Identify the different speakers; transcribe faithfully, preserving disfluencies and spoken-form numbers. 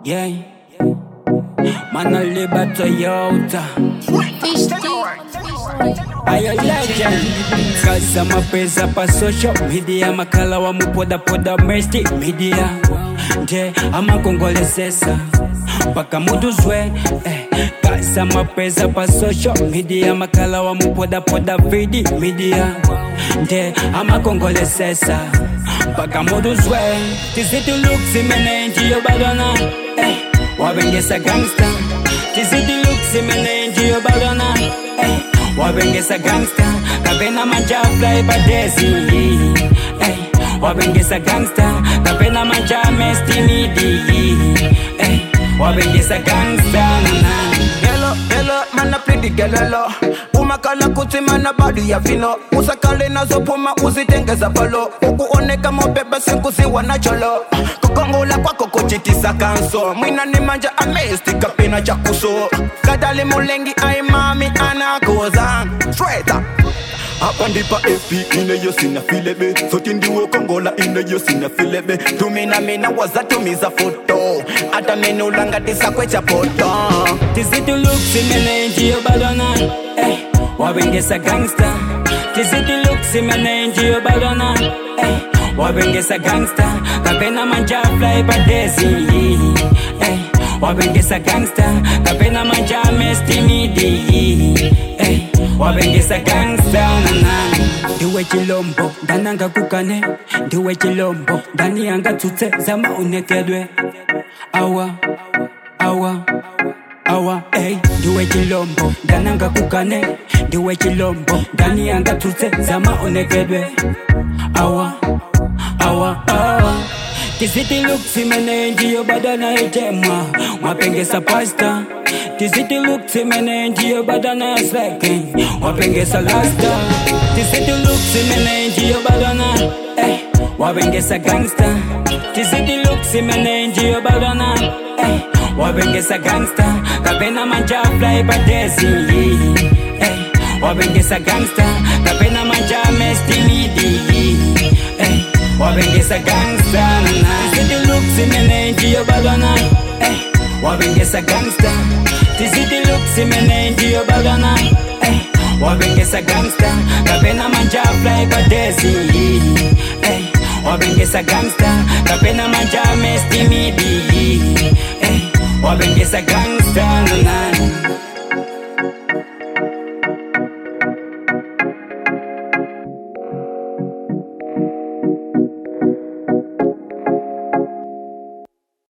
Speaker 1: yeah. Man, I live at Toyota. I a legend. Cause I'm a praise up a social media. Makala wa mupoda poda mercy media. Je, ama kongole sesa paka muduzwe eh. Cause I'm a praise up a social media. Makala wa mupoda poda vidi media. Je, ama kongole sesa paka muduzwe. Tizidi look simene nji yo badana eh. Wabengesa gangsta. Tizidi look simene nji yo badana eh. Wabengesa gangsta. Kabena manja fly badezi eh. Wabengesa gangsta. Kabena manja mesti midi eh. Wabengesa gangsta nana.
Speaker 2: Hello, hello, man a play the gelelo. Umakala kuti man a body ya fino. Usakale na zopuma uzitengeza palo. Uku oneka mobeba senkusi wanacholo. Kukongola kwa kokochitisa kanso. Mwina ni manja amesti kapina chakuso. Kadali mulengi ay mami anakoza. Straight up. Hapa ndipa F P ine yo sina filebe. Soti ndiwo kongola ine yo sina filebe. Tumina mina waza tumiza foto. Ata menu langa tisa kwecha poto.
Speaker 1: Tizidi look simene nji yo badana eh. Wabengesa gangsta. Tizidi look simene nji yo badana eh. Wabengesa gangsta. Kabena manja fly badezi eh. Wabengesa gangsta. Kabena manja mesti midi eh. Wabengesa gangsta nana. Ndiwe chilombo dananga kukane. Ndiwe chilombo dani anga tutse zama unekedwe. Awa awa awa ey. Ndiwe chilombo dananga kukane. Ndiwe chilombo dani anga tutse zama unekedwe. Awa awa awa. Tizidi look simene nji yo badana ejema. Wapengesa pasta. Tizidi look simene nji yo badana slacking. Wapengesa lasta. Tizidi look simene nji yo badana eh. Wapengesa gangsta. Tizidi look simene nji yo badana eh. Wapengesa gangsta. Kabena manja fly badezi eh. Wapengesa gangsta. Kabena manja mesti midi eh. Wabengesa gangsta nana. Tizidi look simene nji yo badana eh. Wabengesa gangsta. Tizidi look simene nji yo badana eh. Wabengesa gangsta. Kabena manja fly badezi eh. Wabengesa gangsta. Kabena manja mesti midi eh. Wabengesa gangsta nana.